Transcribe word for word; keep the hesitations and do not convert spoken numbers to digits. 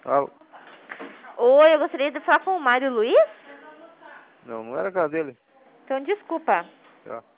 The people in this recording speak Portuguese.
Alô? Oi, eu gostaria de falar com o Mário Luiz. Não, não era a casa dele. Então, desculpa. Tá.